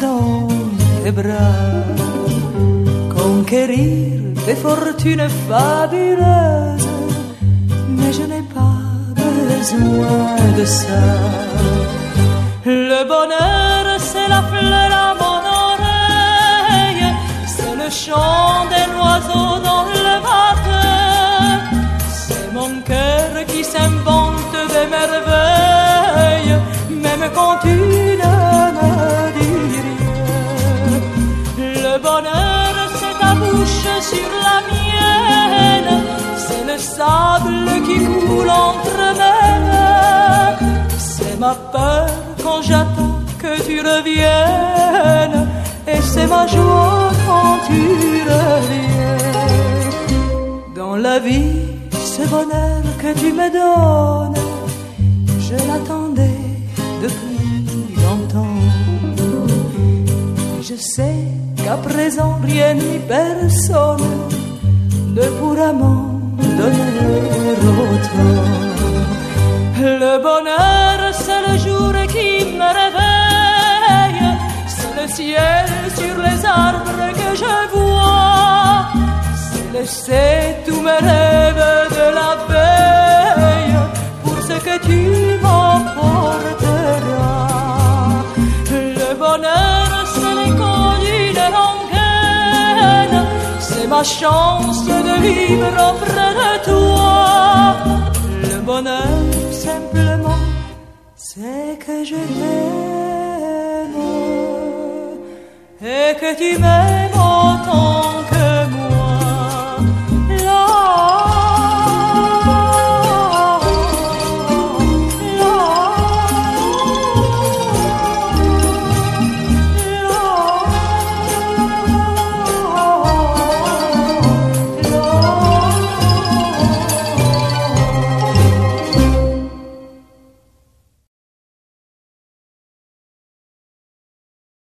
dans tes bras, conquérir des fortunes fabuleuses, mais je n'ai pas besoin de ça. Le bonheur, c'est la fleur à mon oreille, c'est le chant des oiseaux dans le matin, c'est mon cœur qui s'invente des merveilles, même quand tu ne me dis rien. Le bonheur, c'est ta bouche sur la mienne, c'est le sable qui coule entre mes mains, c'est ma peur quand j'attends que tu reviennes, et c'est ma joie quand tu reviens. Dans la vie, ce bonheur que tu me donnes, je l'attendais depuis longtemps. Et je sais qu'à présent rien ni personne ne pourra m'en donner autant. Le bonheur, c'est le jour qui me réveille, c'est le ciel sur les arbres que je vois, c'est laisser tous mes rêves de la veille pour ce que tu m'apporteras. Le bonheur, c'est l'écho d'une rengaine, c'est ma chance de vivre auprès de toi. Le bonheur, simplement, c'est que je t'aime et que tu m'aimes